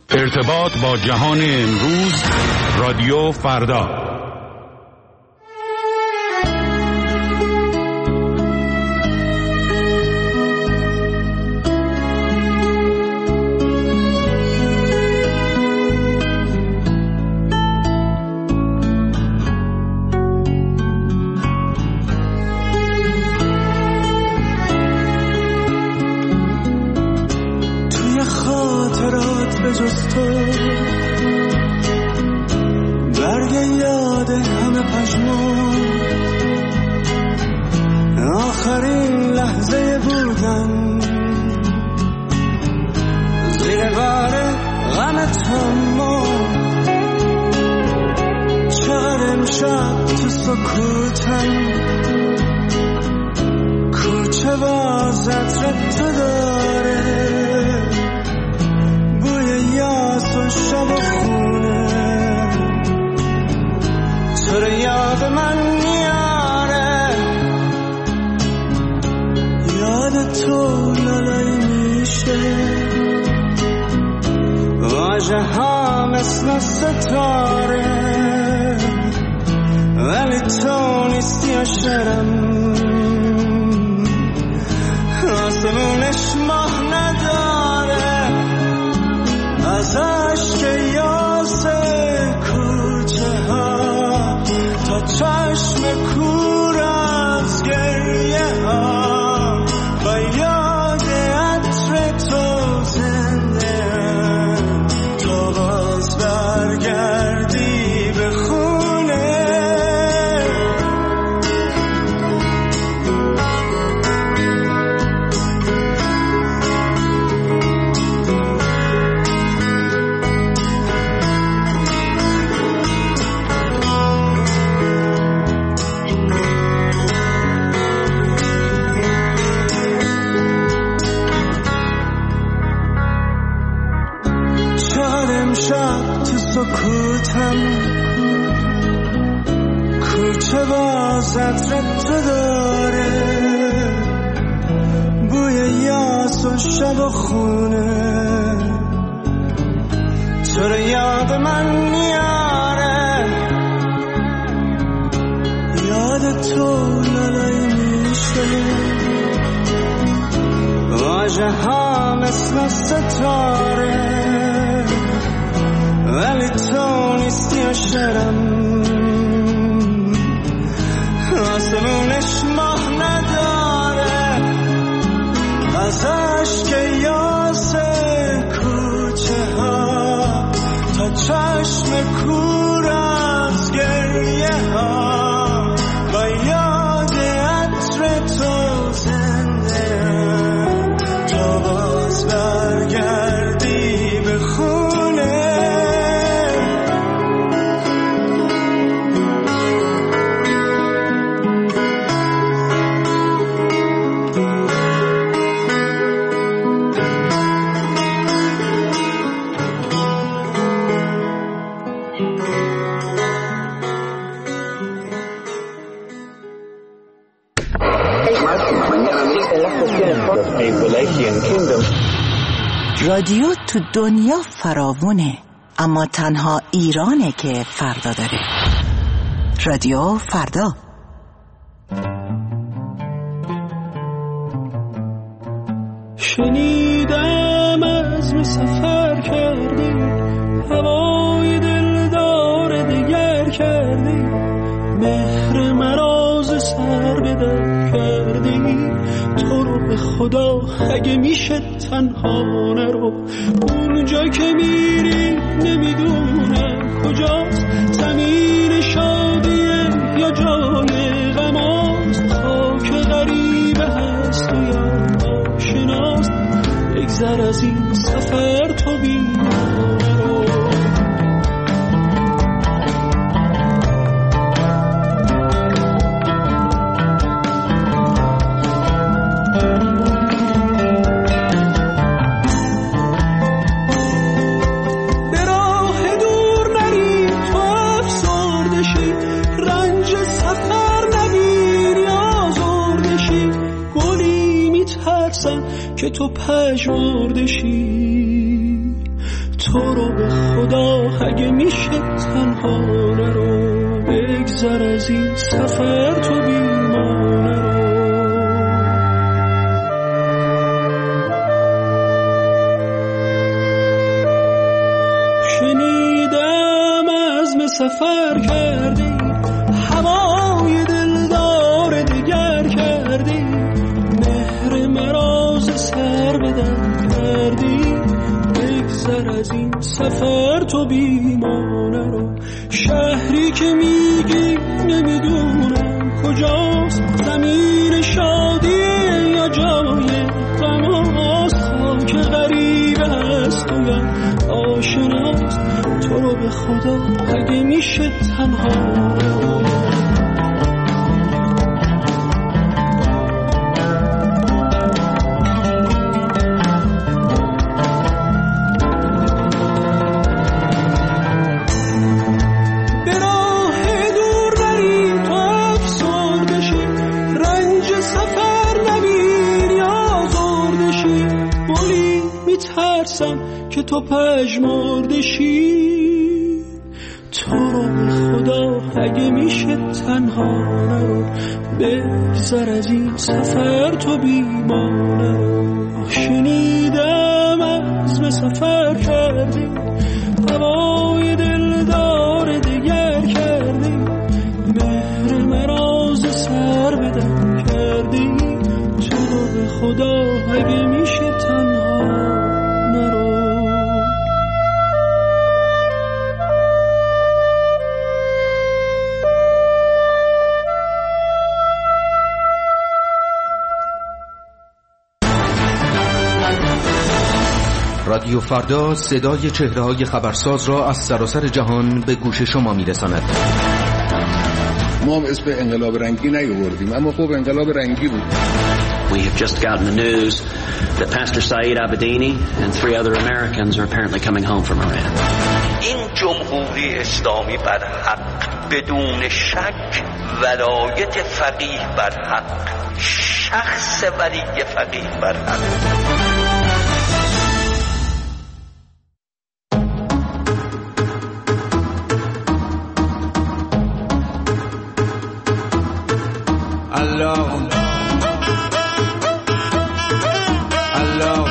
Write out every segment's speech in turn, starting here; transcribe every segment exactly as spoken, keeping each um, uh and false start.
ارتباط با جهان امروز، رادیو فردا. رادیو تو دنیا فراوونه، اما تنها ایرانه که فردا داره. رادیو فردا. شنیدم از می سفر کردی، هوای دلدار دگر کردی، مهر مراز سر به در کردی. تو رو به خدا اگه میشه تنها نرو، اونجا که میری نمیدونم کجاست، زمین شادیه یا جای غماست، خاک غریبه هست و یا آشناست. بگذر از این سفر تو بینا نرو. که تو پژمردشی، تو تو رو به خدا اگه میشه تنها نرو، بگذر از این سفر تو بیمانه رو. شنیدم عزم سفر کردی، هوای دلدار دیگر کردی، مهر مراز سر بدن کردی، بگذر از این سفر تو بیمانه رو. شهری که میگی نمیدونم کجاست، زمین شادیه یا جای غماست، خاک غریبه هست و یا آشناست، تو رو به خدا اگه میشه تنها رو. که تو پژمرده شی، تو رو به خدا اگه میشه تنها نرو، بگذر از این سفر تو بیمانه رو. شنیدم عزم سفر کردی، هوای دلدار دیگر کردی، مهر مراز سر بدن کردی، تو رو به خدا اگه میشه تنها رادیو فردا صدای چهره‌های خبرساز را از سراسر جهان به گوش شما می‌رساند. ما هم اسم انقلاب رنگی نیاوردیم، اما خب انقلاب رنگی بود. We have just gotten the news that Pastor Saeed Abedini and three other Americans are apparently coming home from Iran. این جمهوری اسلامی بر حق، بدون شک ولایت فقیه بر حق، شخص ولی فقیه بر حق. Alors, alors,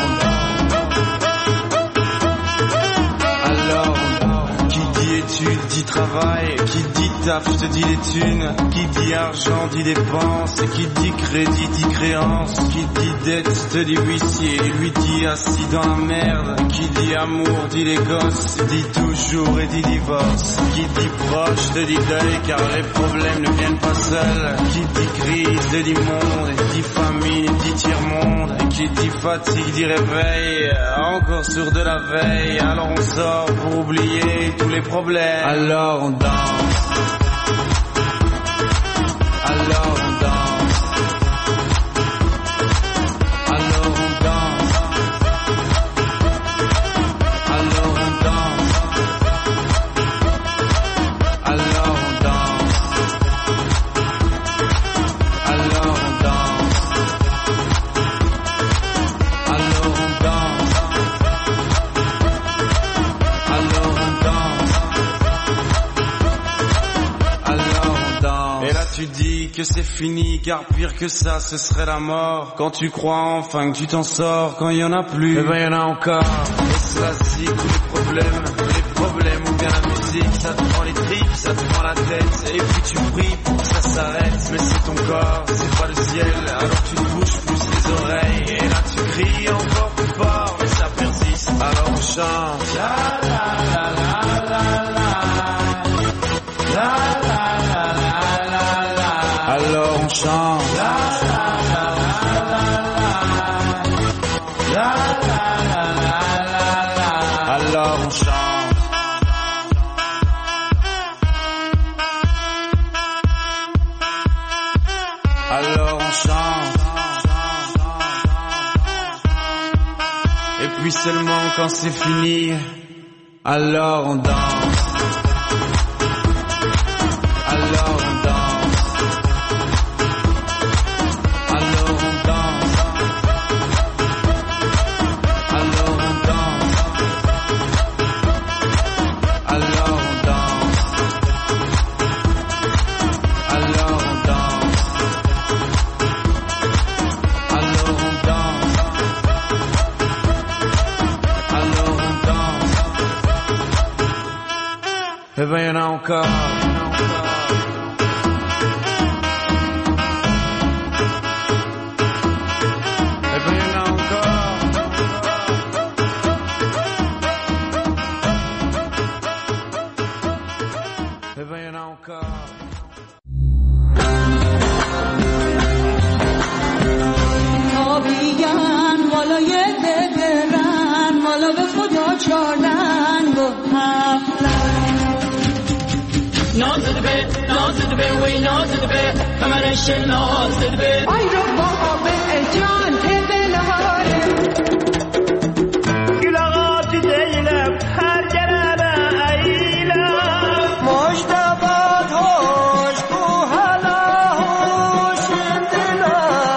alors, qui dit études dit travail, qui dit taf te dit les thunes, qui dit argent dit dépense, qui dit crédit dit créance, qui dit dette te dit huissier, lui dit assis dans la merde, qui dit amour dit les gosses, dit toujours et dit divorce, qui dit proche te dit deuil car les problèmes ne viennent pas seuls, qui dit crise te dit monde, dit famine dit tiers-monde, qui dit fatigue dit réveil, encore sur de la veille, alors on sort pour oublier tous les problèmes, alors on danse, alors on danse, alors on danse, alors on danse, alors on danse, alors on danse, alors on danse, alors on danse, alors on danse. Et là tu dis que c'est fini, car pire que ça ce serait la mort. Quand tu crois enfin que tu t'en sors, quand il y en a plus, eh ben il y en a encore. Et cela si tous les problèmes, les problèmes ou bien la musique, ça te prend les tripes, ça te prend la tête, et puis tu pries pour que ça s'arrête. Mais c'est ton corps, c'est pas le ciel, alors tu te bouges plus les oreilles, et là tu cries encore plus fort, mais ça persiste, alors on chante. La la la la la la, la la la la la la, alors on chante. La la la la la la, la la la la la la, alors on chante. Alors on chante. Et puis seulement quand c'est fini, alors on danse. Alors on danse. Alors on danse. Alors on danse. e venha encore. آی رو بابا جان بلاره گلاغات دیلم هر جرابه ایلم مجتبات هوش کو حالا هوش دلا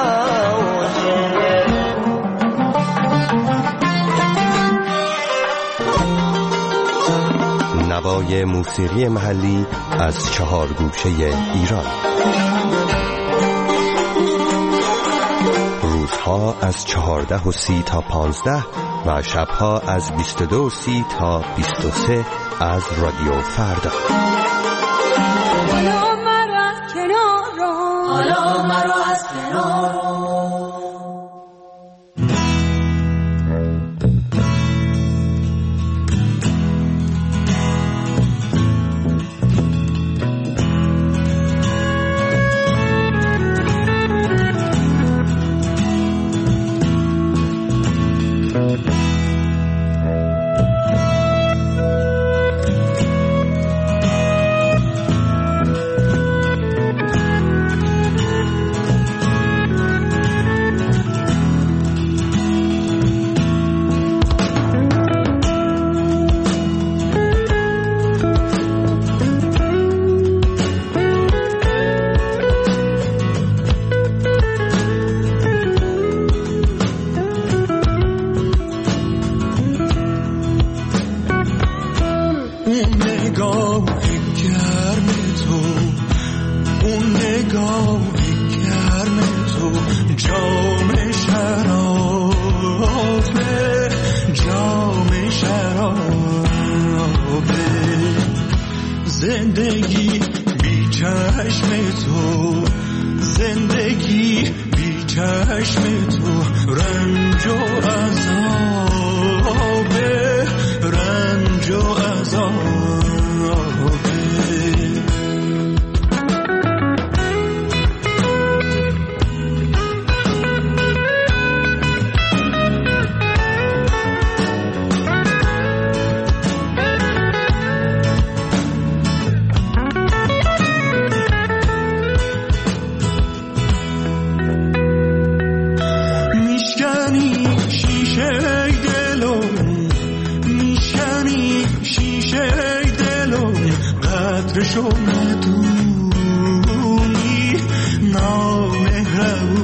نوای موسیقی محلی از چهار گوشه ایران. روزها از چهارده و سی تا پانزده و شبها از بیست و دو و سی تا بیست و سه از رادیو فردا. حالا مرا از کنار رو حالا مرا از کنار رو زندگی بی چشم تو، زندگی بی چشم تو، رنج و عذابه، رنج و عذابه. شو ندونی نامهربونی